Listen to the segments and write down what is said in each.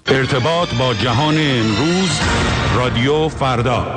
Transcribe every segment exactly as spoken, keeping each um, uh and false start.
ارتباط با جهان امروز، رادیو فردا.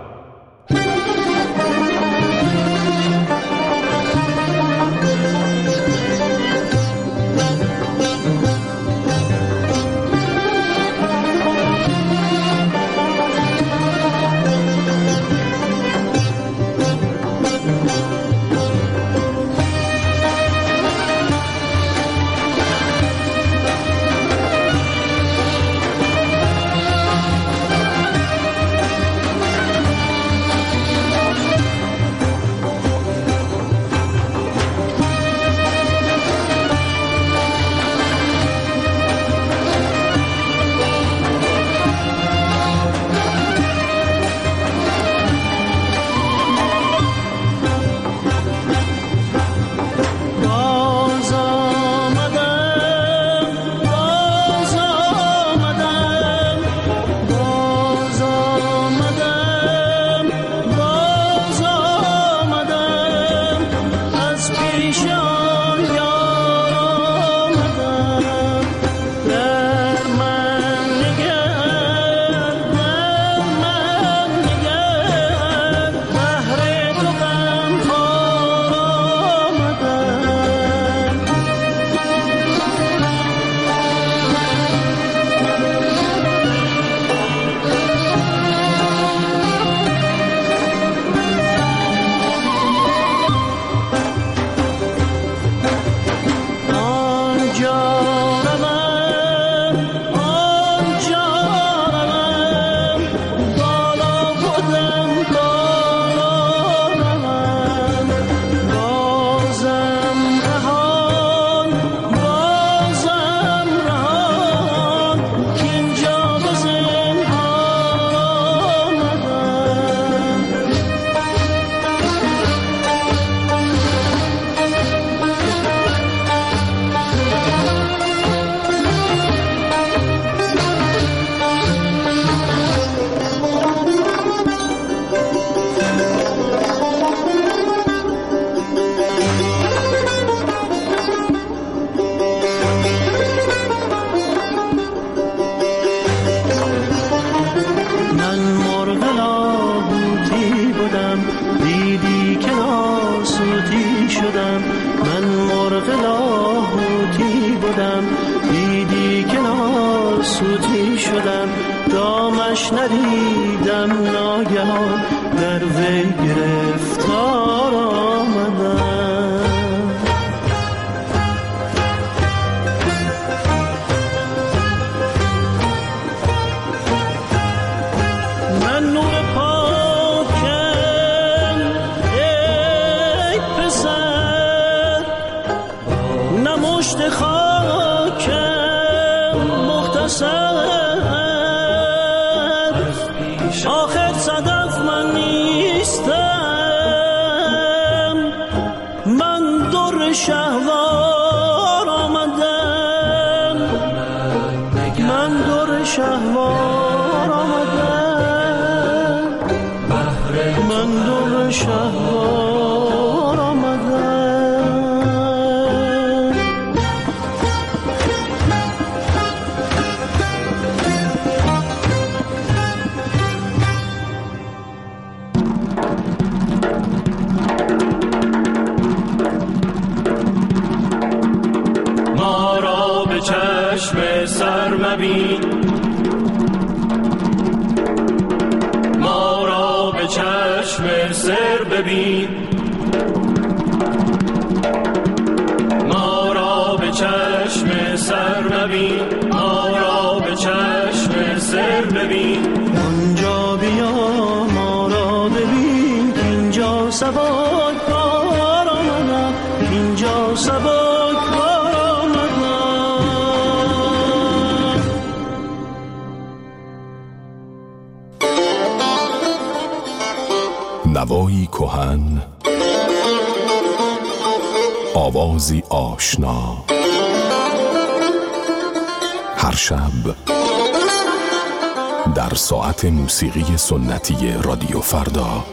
نوایی کهن، آوازی آشنا، هر شب در ساعت موسیقی سنتی رادیو فردا.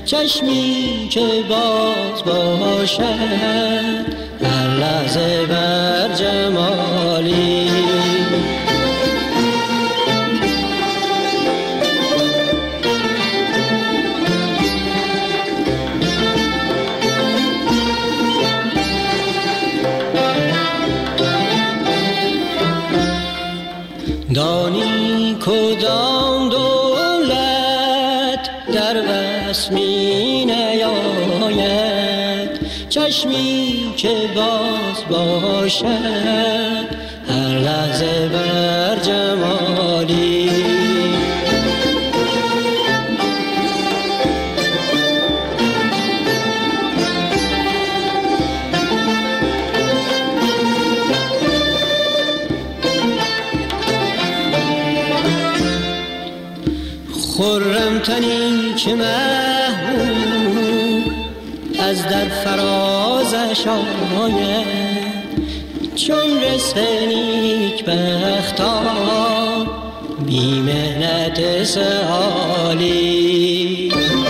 چشمی که باز باشد هر لحظه بر جمالی. دانی کدام دولت در وصف می نیاید، چشمی که باز باشد هر لحظه بر جمالی. خرم تنی که محبوب از در فرازش آید، چون رزق نیک بختان بی محنت سهالی.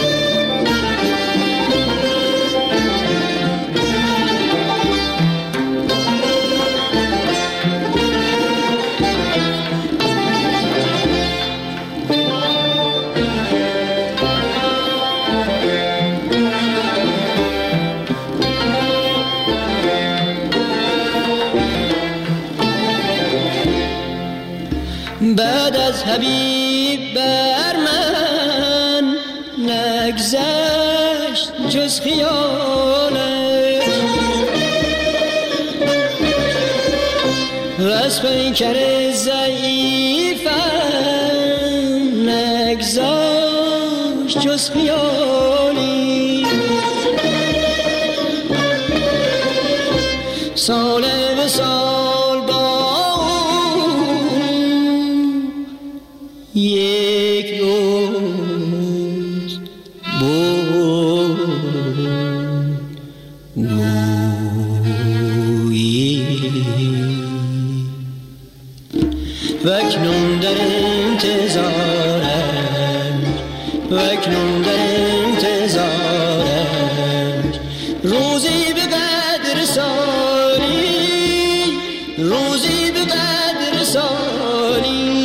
بعد از حبیب بر من نگذشت جز خیالش، و از پیکر ضعیفم نگذشت جز خیالی. سال به سال با یک روز بود گویی، و اکنون در انتظارم، و اکنون در انتظارم روزی به قدر سالی، روزی به قدر سالی.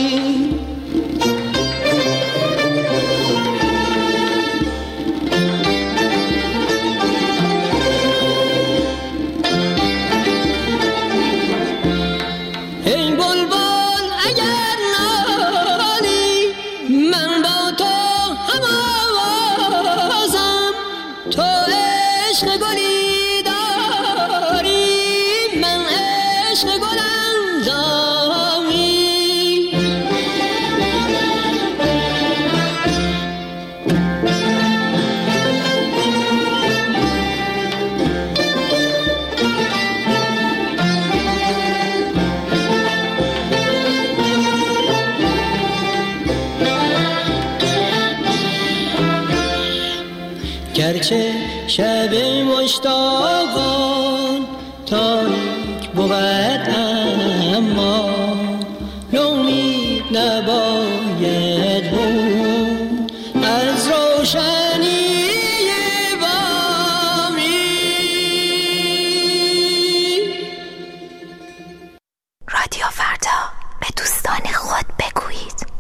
گرچه شب مشتاقان تاریک بود، اما نومید نباید بود از روشنی بامی. رادیو فردا، به دوستان خود بگویید.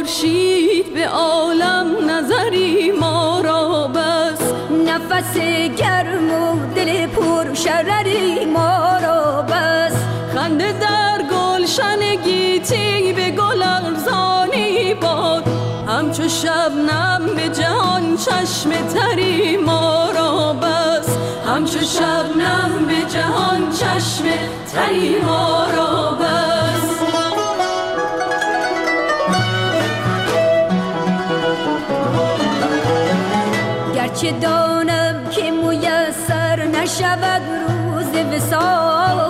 خورشید به عالم نظری ما را بس، نفس گرم و دل پر شرری ما را بس. خنده در گلشن گیتی به گل ارزانی باد، همچو شبنم به جهان چشم تری ما را بس، همچو شبنم به جهان چشم تری ما را بس. گرچه دانم که میسر نشود روز وصال،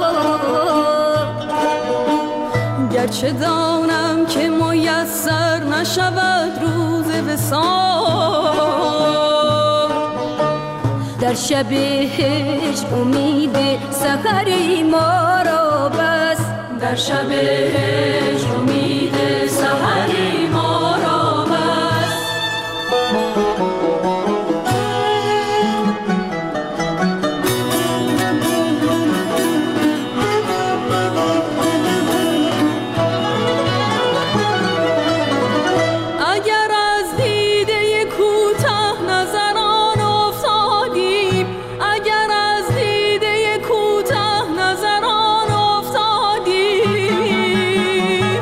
گرچه دانم که میسر نشود روز وصال، در شب هجر امید سحری ما را بس، در شب هجر امید سحری ما را بس. اگر از دیده کوتاه نظران افتادیم، اگر از دیده کوتاه نظران افتادیم،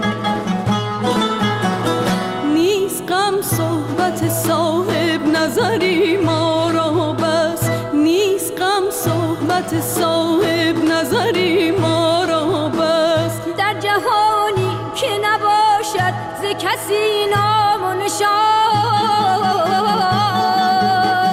نیست غم صحبت صاحب نظری ما را بس، نیست غم صحبت صاحب نظری ما را بس. در جهانی که نباشد ز کسی نام و نشان،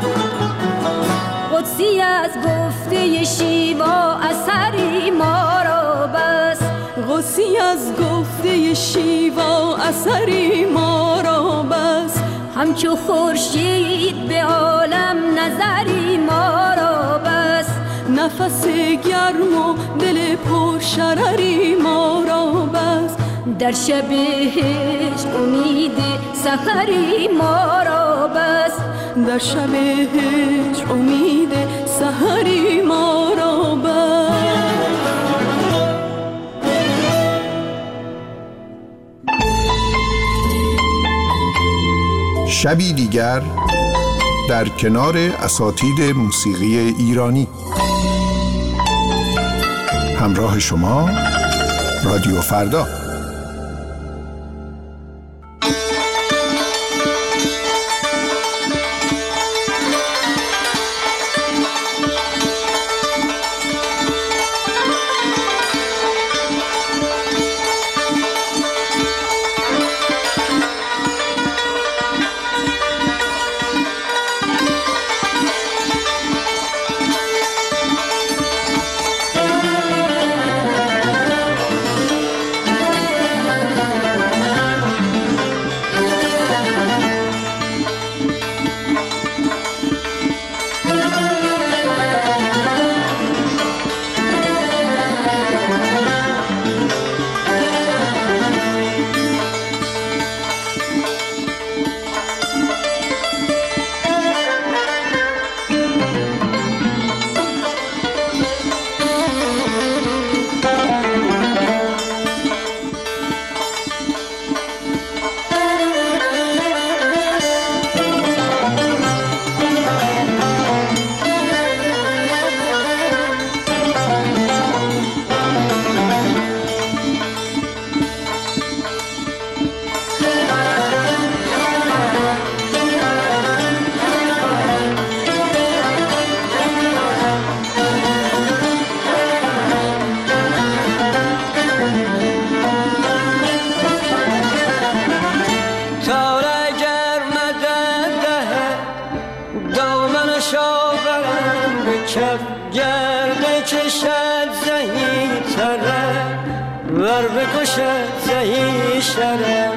قدسی از گفته شیوا اثری ما را بس، قدسی از گفته شیوا اثری ما را بس. همچو خورشید به عالم نظری ما را بس، نفس گرم و دل پر شرری ما را بس. در شب هجر امید سحری ما را بس، در شب هجر امید سحری ما را بس. شبی دیگر در کنار اساتید موسیقی ایرانی. همراه شما رادیو فردا. کف گرد کشد زهی تره ور بکشد زهی شره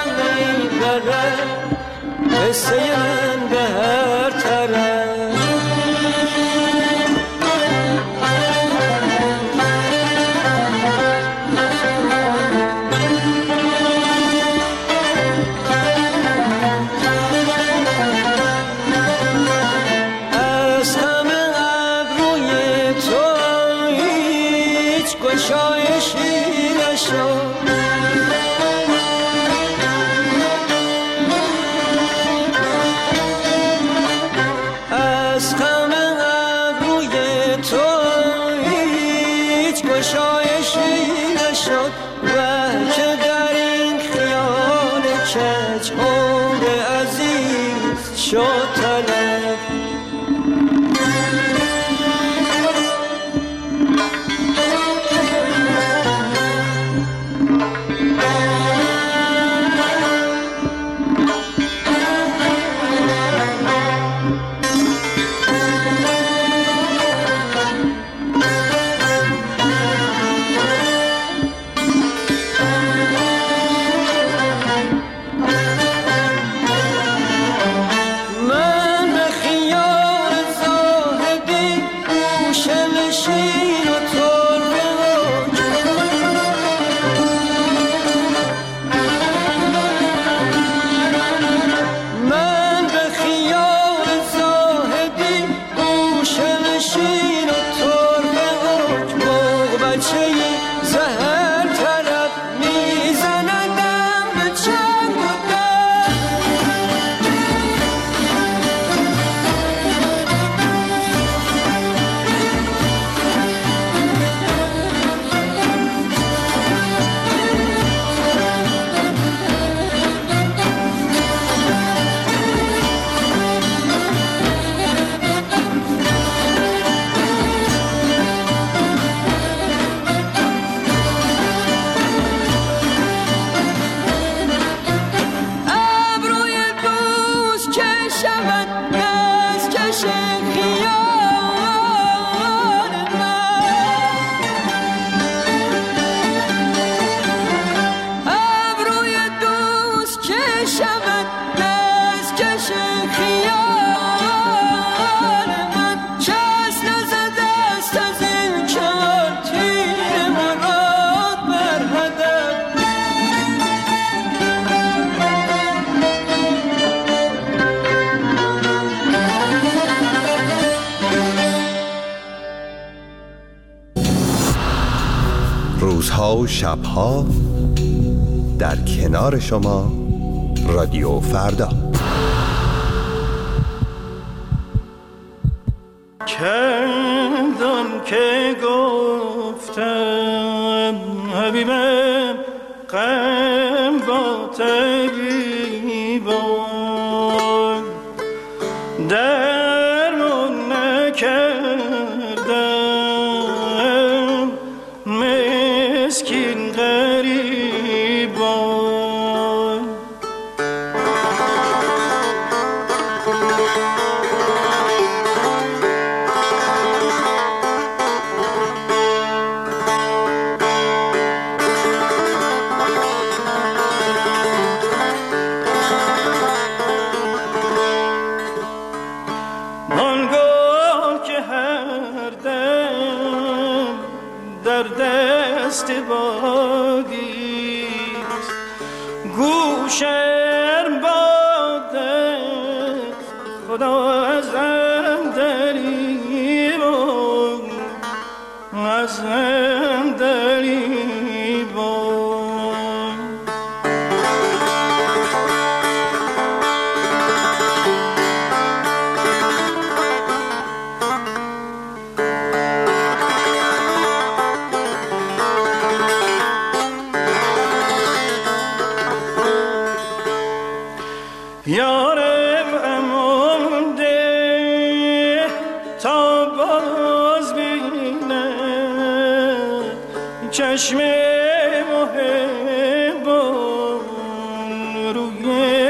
قصه من به هر طرف از خم ابروی تو هیچ گشایشی نشد و که در این خیال کج عمر عزیز شد طلب. روزها و شبها در کنار شما رادیو فردا. کندم که گفتم حبیبم غم با تگیبان درمون نکردم مسکین غریبان. گوشم باده خدا ازم دریبون ازم دریبون. یارم امونده تا باز بینه چشم محبون روی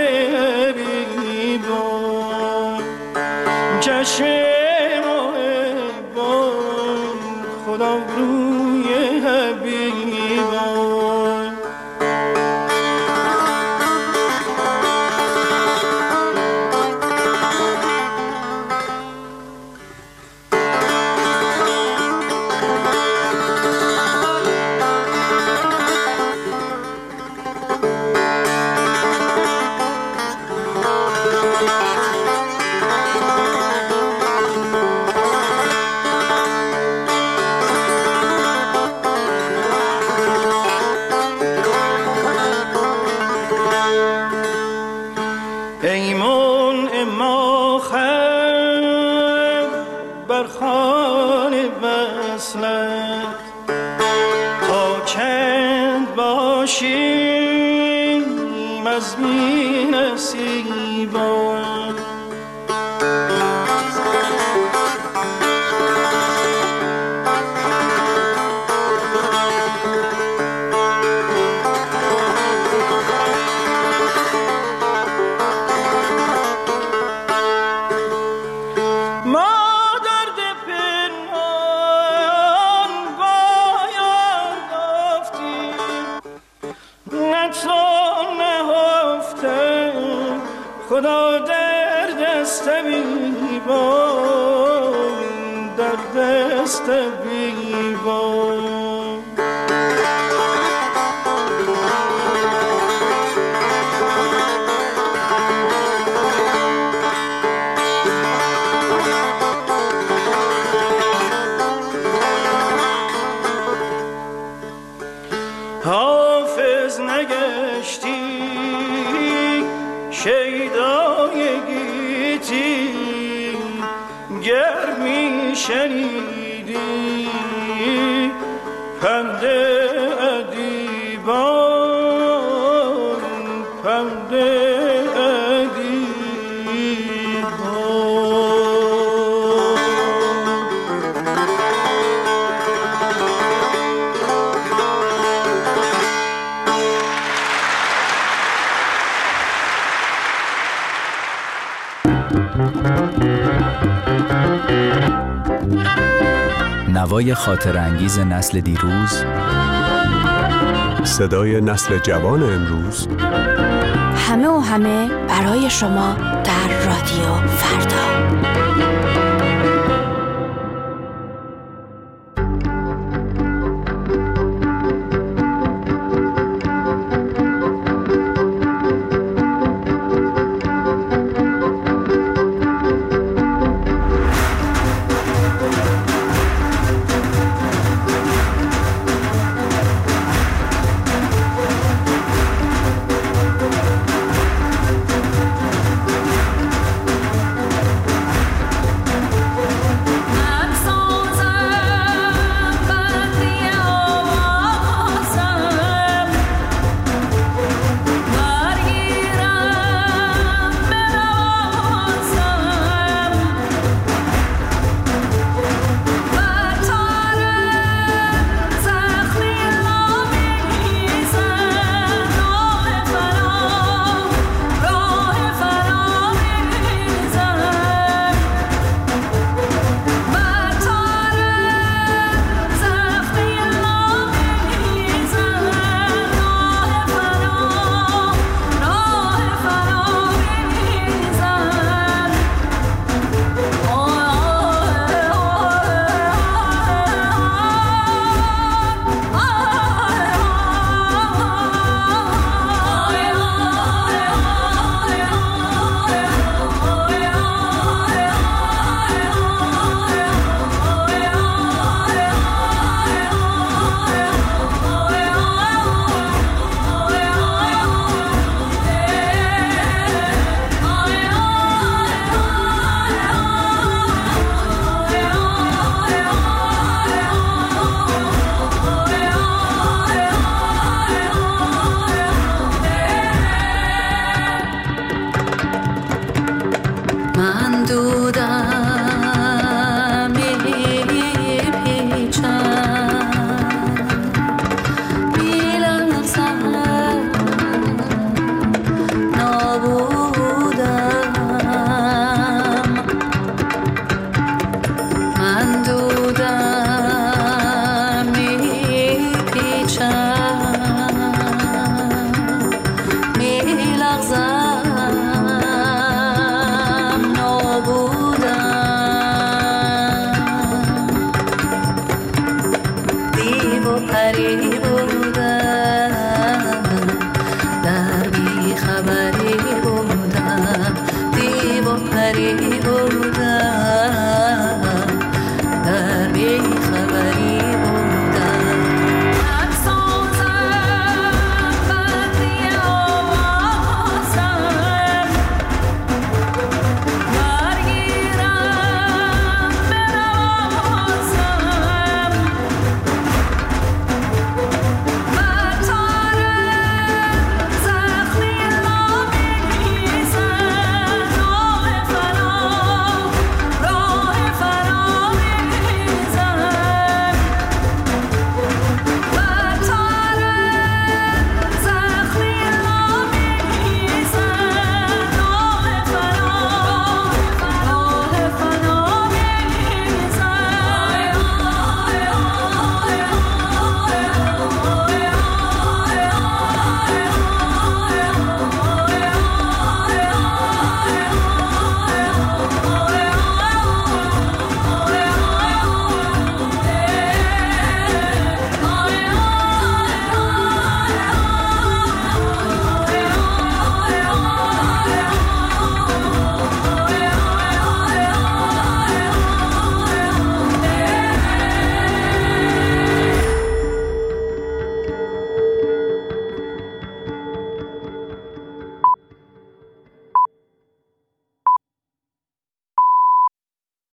حبیبون. چشم محبون خدا روی حبیبون. در خانه وصلت تا چند باشیم از بی نصیبان. خدا در دست بیبان، در دست بیبان. حافظ نگشتی شیدای گیتی، گر می شنیدی پند ادیبان، پند نوای خاطر انگیز نسل دیروز، صدای نسل جوان امروز، همه و همه برای شما در رادیو فردا.